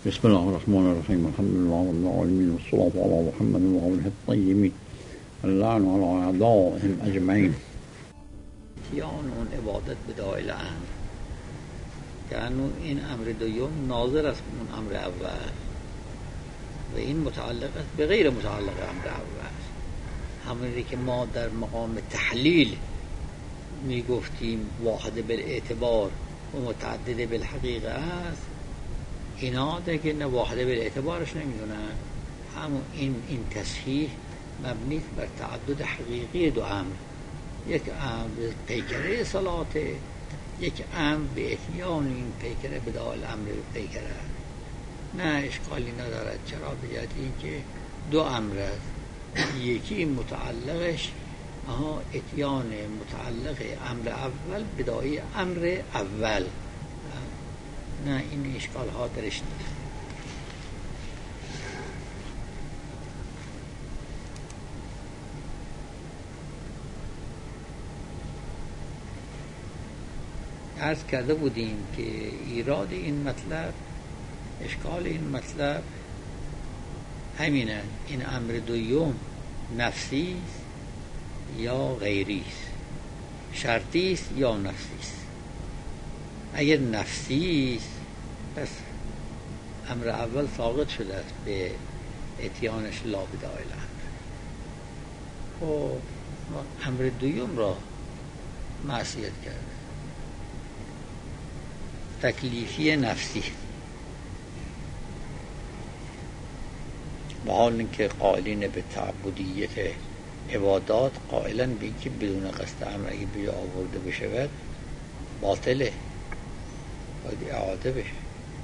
بسم الله الرحمن الرحيم. الحمد لله رب العالمين والصلاة على محمد وآله الطيبين اللعن على أعدائهم أجمعين. اتیان اون عبادت به دایل امر که این امر دوم ناظر است اون امر اول و این متعلق است به غیر متعلق امر اول. همونی که ما در مقام تحلیل می گفتیم واحد بالاعتبار و متعدد بالحقیقه است، اینا دیگه نه واحد بالاعتبارش نمیدونن. همون این تصحیح مبنی بر تعدد حقیقی دو امر، یک امر پیکره صلاته، یک امر به اتیان این پیکره به دال امر پیکره. نه اشکالی ندارد. چرا؟ به جهت اینکه دو امر است، یکی متعلقش اتیان متعلق امر اول بدای امر اول. نه این اشکال ها درش نیست. عرض کرده بودیم که ایراد این مطلب، اشکال این مطلب همینه، این امر دوم نفسی است یا غیری است، شرطی است یا نفسی است. اگر نفسی است پس امر اول ساقط شده است به اتیانش لا بدای الامر. و امر دوم را معصیت کرده، تکلیفی نفسی. با حال اینکه قائلین به تعبدیت عبادات قائلن به اینکه بدون قصد امر اگه بیا آورده بشود باطله، باید اعاده بشه.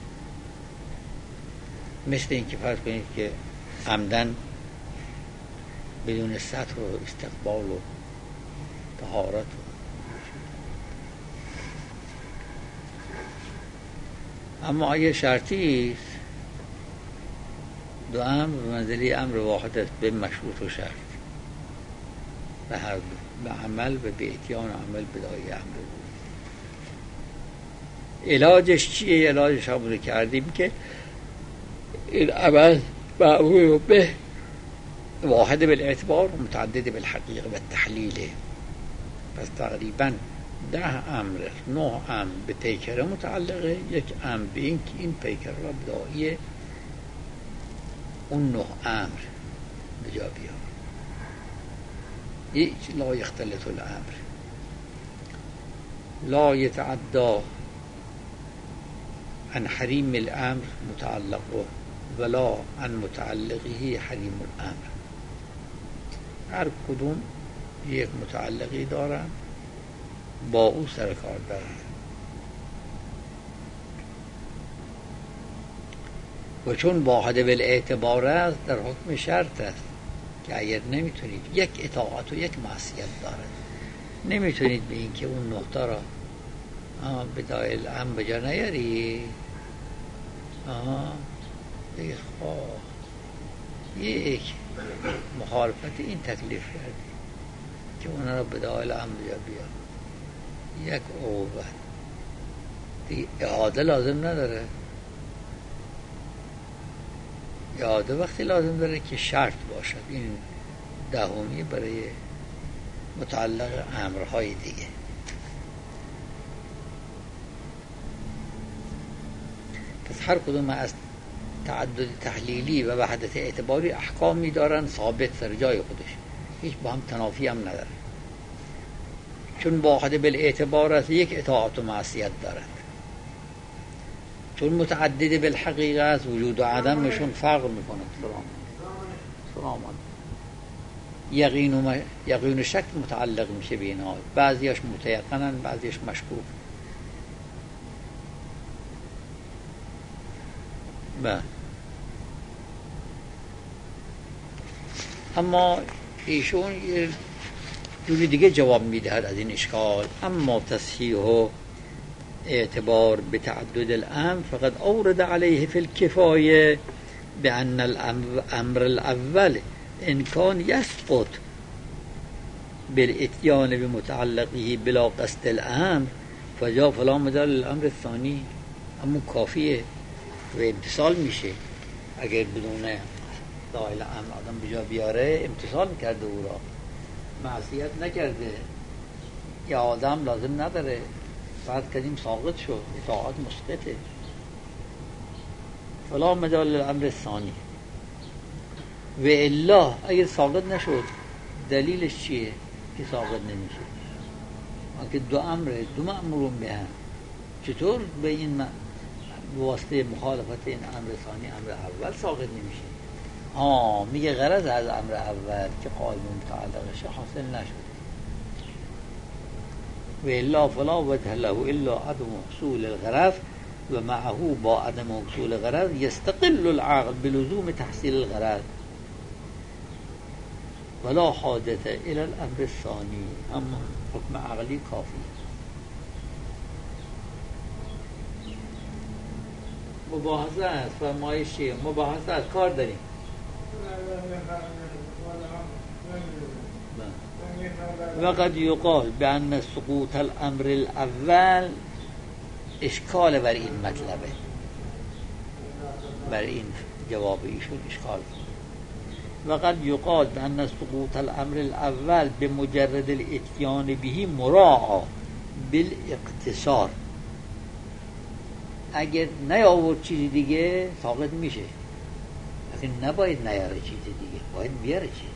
مثل اینکه فرض کنید که عمدن بدون سطر و استقبال و طهارت اما اگه شرطی است، دو امر به منزله امر واحد است به مشروط و شرط، به هر دو، به عمل و به اتیان عمل بدای امر. علاجش چیه؟ علاجش همونه کردیم که این عمل معمول به واحد بالاعتبار و متعدد بالحقیقه و تحلیله. پس تقریبا 10 امر، 9 امر به پیکره متعلقه، یک امر به این که این پیکره را بدایی اون 9 امر بجا بیار. هیچ لا یختلط الامر، لا یتعدا عن حریم الامر متعلقه ولا عن متعلقه حریم الامر. هر کدوم یک متعلقی دارن، با او سر کار دارن. و چون واحد بالاعتبار است در حکم شرط است که اگر نمیتونید یک اطاعت و یک معصیت دارد، نمیتونید به این که اون نقطه را به دایل هم بجا نیاری، دیگه یک مخالفت این تکلیف کردی که اون را به دایل هم بجا بیا، یک عقوبت دیگه. اعاده لازم نداره. اعاده وقتی لازم داره که شرط باشد. این دهمی برای متعلق امرهای دیگه. پس هر کدوم از تعدد تحلیلی و وحدت اعتباری احکامی دارن ثابت سر جای خودش، هیچ با هم تنافی هم نداره. چون واحد بالاعتبار است یک اطاعت و معصیت دارد، چون متعدد بالحقیقه است وجود و عدمشون فرق میکنه. سلام یقین و شک متعلق میشه به اینا، بعضیاش متیقنن بعضیاش مشکوک. اما ایشون یه جوری دیگه جواب میدهد از این اشکال. اما تصحیح و اعتبار بتعدد الامر فقد اورد علیه فی الکفایه بان الامر الاول ان کان یسقط بالاتیان بمتعلقه بلا قصد الامر فجا فلا مجال الامر الثانی. اما کافیه و امتصال میشه. اگر بدون دایل امر آدم به جا بیاره امتصال میکرده، او را معصیت نکرده. یا آدم لازم نداره، فقط کردیم ساقط شد، اطاعت مسقطه. فلا مجال للامر ثانی. و الا اگر ساقط نشد دلیلش چیه که ساقط نمیشه؟ آنکه دو امره، دو مأمورون به هم، چطور به این واسطه مخالفت این امر ثانی امر اول ساقط نمیشه؟ میگه غرض از امر اول که قائم متعلقشه حاصل نشده. و الا فلا وجه له الا عدم حصول الغرض و معه با عدم حصول غرض یستقل العقل بلزوم تحصیل الغرض ولا حاجت الى الامر الثانی. اما حکم عقلی کافی. مباحثه است، فرمایش چیه؟ مباحثه است، کار داریم. وقد یقال بأن سقوط الامر الاول اشکال بر این مطلبه، بر این جواب ایشون اشکال. وقد یقال بأن سقوط الامر الاول بمجرد الاتیان به مراعا بالاقتصار. اگر نیاورد چیز دیگه ساقط میشه، لیکن نباید نیاره چیز دیگه، باید بیاره چیز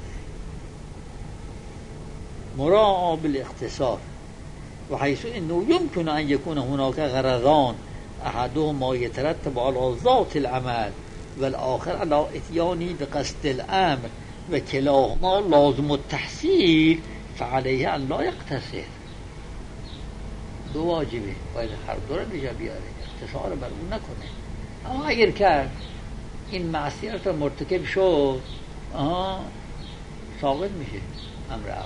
مراعا بالاختصار. و حیث انه يمكن ان يكون هناك غرضان احدهما يترتب على ذات العمل والآخر على اتيانه بقصد الامر و كلاهما لازم التحصيل فعليه ان لا يقتصر. دو واجبه، باید هر دو رو بجا بیاره، اقتصار بر اون نکنه. اما اگر کرد این معصیت رو مرتکب شد ساقط میشه امر اول.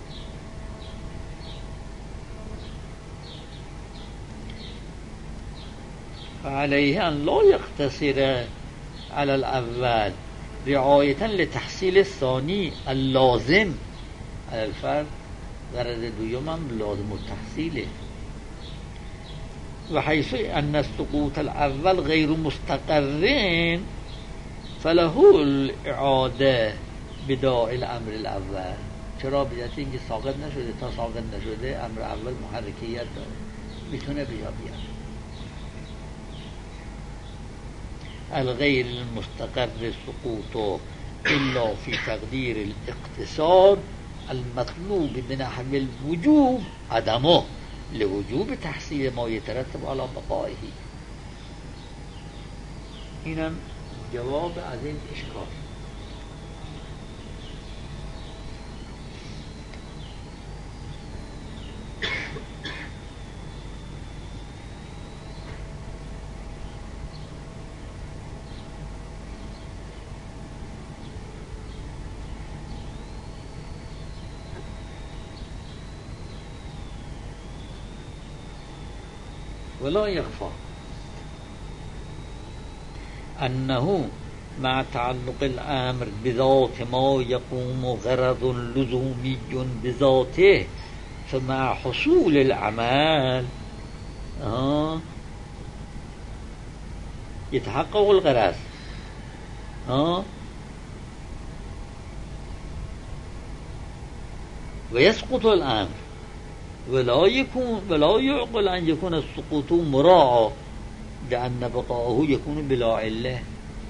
فعليه أن لا يقتصر على الأول رعاية لتحصيل الثاني اللازم على الفرد. غرض دوم هم لازم التحصيله. وحيث أن السقوط الأول غير مستقر فله الإعادة بداعي الأمر الأول. چرا؟ بجهت اینکه ساقط نشده، تا ساقط نشده امر اول محرکیت داره، میتونه بجا بیاره. الغير المستقر سقوطه إلا في تقدير الاقتصار المطلوب بنحو الوجوب عدمه لوجوب تحصيل ما يترتب على بقائه. اینم جواب از این اشکال. ولا يخفى أنه مع تعلق الأمر بذات ما يقوم غرض لزومي بذاته فمع حصول العمل يتحقق الغرض ويسقط الأمر ولا يعقل أن يكون السقوط مراعى لأن بقاءه يكون بلا علة.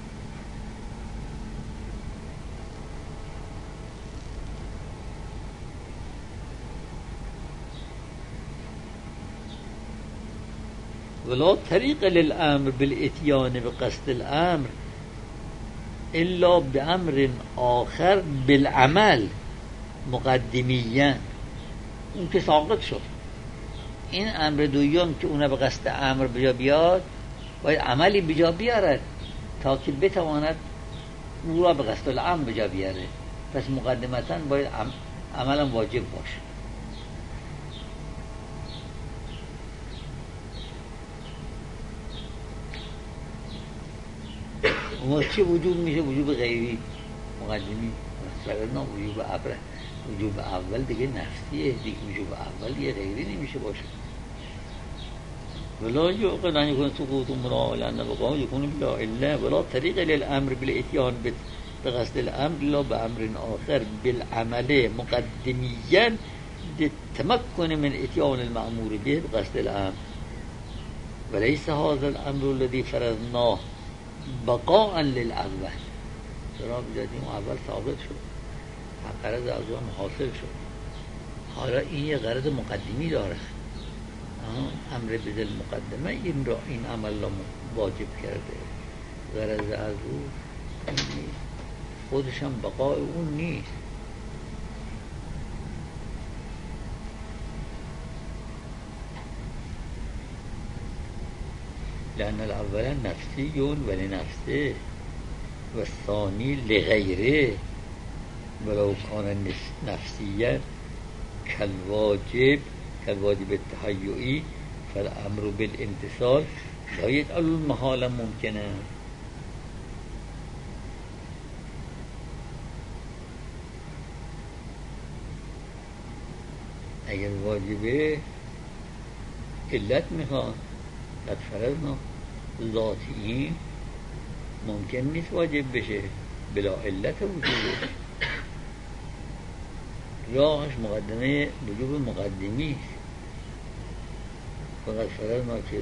ولا طريق للأمر بالإتيان بقصد الأمر إلا بأمر آخر بالعمل مقدميا. اون که ساقط شد، این امر دویم که اون به قصد امر بجا بیاد باید عملی بجا بیارد تا که بتواند او را به قصد الامر بجا بیاره. پس مقدمتا باید عملا واجب باشه. اون چه وجوب میشه؟ وجوب غیری مقدمی، مثلا وجوب امر. وجوب اول دیگه نفسیه، دیگه وجوب اول دیگه غیری نمیشه باشه. ولا يعقل أن يكون سقوط مراء لأن بقاء يكون بلا علة ولا طريق للأمر بالإتيان بقصد الأمر لا بأمر آخر بالعمل مقدميا للتمكن من إتيان المأمور به بقصد الأمر، وليس هذا الأمر الذي فرضناه بقاء للأول. چرا بجدیم اول ثابت شد، غرض از اون حاصل شد. حالا این یه غرض مقدمی داره، امر بدل مقدمه این را این عمل را واجب کرده. غرض از او خودش هم بقای اون نیست. لأن الأول نفسي ولنفسه والثاني لغيره ولو كان نفسيا كالواجب التهيئي فالأمر بالامتثال لا يجعل المحال ممكنا. اگر واجبه علت میخواد قد فرضنا ذاتی ممکن نیست واجب بشه بلا علت وجوده. راهش مقدمه وجوب مقدمی است. فقط فرضنا که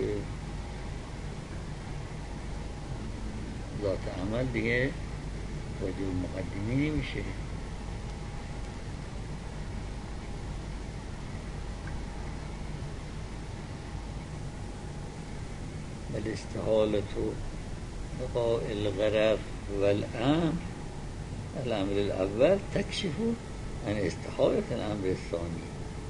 ذات عمل دیگه وجوب مقدمی نمیشه. الاستحالة بقاء الغرض والأمر الأمر الأول تكشف عن استحالة الأمر الثاني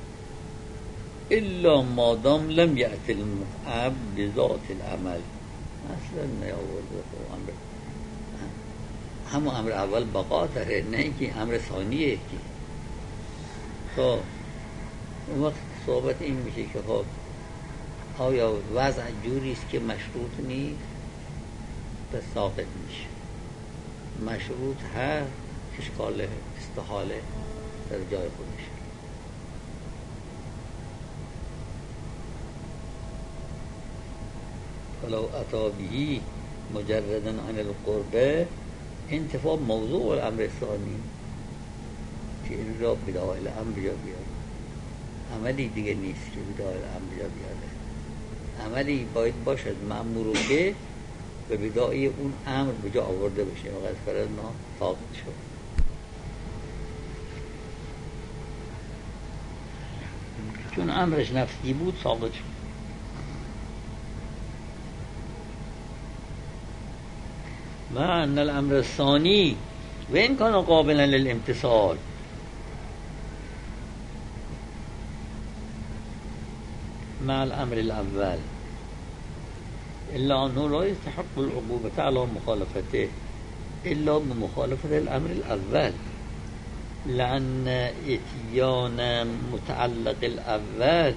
إلا ما دام لم يأتي المتعب بذات العمل. اصلا نیاورده امر همون امر اول بقا داره، نه اینکه امر ثانیه. که خب اون وقت صحبت این میشه که خب آیا وضع جوری است که مشروط نیست به ساقط میشه، مشروط هست اشکال استحاله در جای خودش. ولو اتی به مجردا عن القربه انتفاع موضوع الامر الثانی که این را بدای الامر جا بیاد. عملی دیگه نیست که بدای الامر جا بیاده. عملی باید باشد مأمور که به بدای اون امر به جا آورده بشه. وقت فرض ما ثابت شد. چون امرش نفسی بود ثابت شد. و ان الامر الثانی و این کان قابلا للامتثال مع الامر الاول الا انه لا يستحق العقوبة على مخالفته الا بمخالفة الامر الاول، لأن اتيان متعلق الاول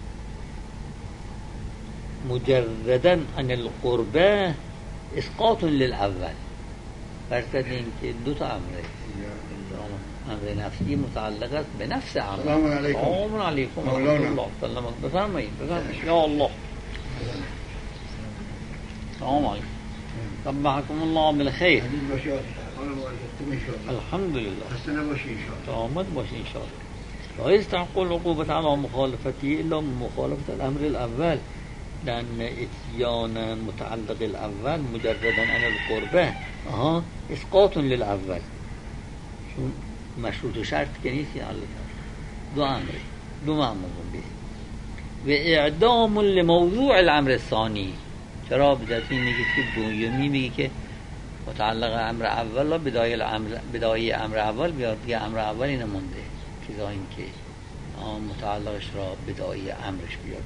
مجردا عن القربة اسقاط للاول. فرض این که دو تا امره، امر نفسی متعلق است به نفس امر. سلام علیکم. سلام علیکم و رحمت الله. سلام بفرمایید. یا الله. سلام علیکم. صبحكم الله بالخير. الحمد لله. خسته نباشی ان شاء الله. آمد باشی ان شاء الله. لا يستحق العقوبة على مخالفته الا مخالفة الامر الاول، لأن اتيان متعلق الاول مجردا عن القربة اسقاط للاول. چون مشروط و شرط که نیست دو امره، دو مأمور به و اعدام لموضوع الامر الثانی. چرا بذاتی میگه که دومی میگه که متعلق امر اول و بدایه امر اول بیاد. دیگه امر اولی نمونده که این که متعلقش را بدایه امرش بیاد.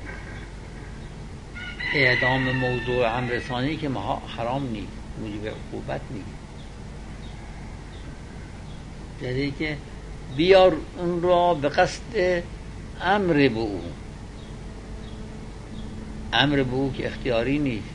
اعدام موضوع امر ثانی که حرام نیست، موجب عقوبت نیست. یعنی که بیار اون را به قصد امر به او، امر به او که اختیاری نیست.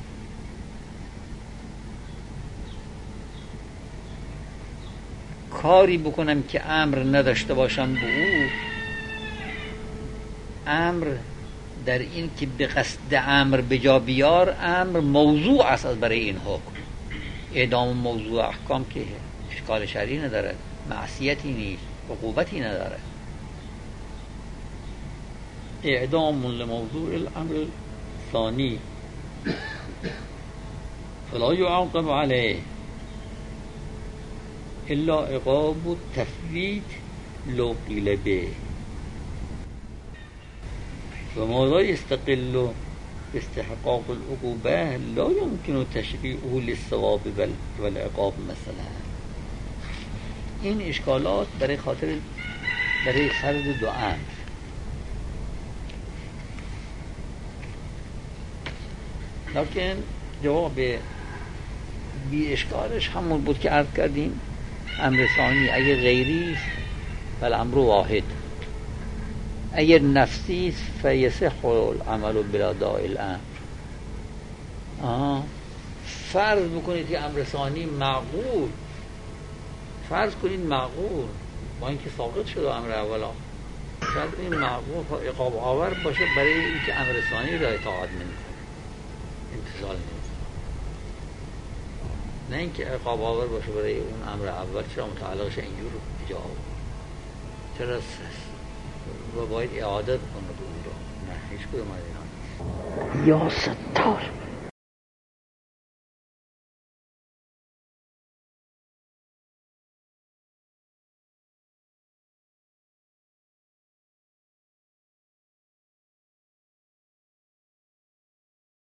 کاری بکنم که امر نداشته باشم به او، امر در این که به قصد امر بجا بیار، امر موضوع است از برای این حکم. اعدام موضوع احکام که اشکال شرعی نداره، معصیتی نیست، عقوبتی نداره. اعدام لموضوع الامر ثانی فلا يعاقب عليه الا عقاب التفويت لو قيل به وما لا يستقل باستحقاق العقوبة لا يمكن تشريعه للثواب والعقاب. مثلا این اشکالات برای فرض دو امر. لکن جواب بی اشکالش همون بود که عرض کردیم، امر ثانی اگر غیری است فالامر واحد، اگر نفسی است فیصح العمل بلا داعی الامر. فرض بکنید که امر ثانی معقول، فرض کنید معقول با اینکه ساقط شده امر اولا، فرض کنید معقول عقاب آور باشه برای اینکه امر ثانی را اطاعت نمی‌کنه، امتثال نمی‌کنه، نه اینکه عقاب آور باشه برای اون امر اول. چرا متعلقش اینجور جا چرا و باید اعاده کنه به اون را؟ نه هیچ کدوم از اینا. یا ستار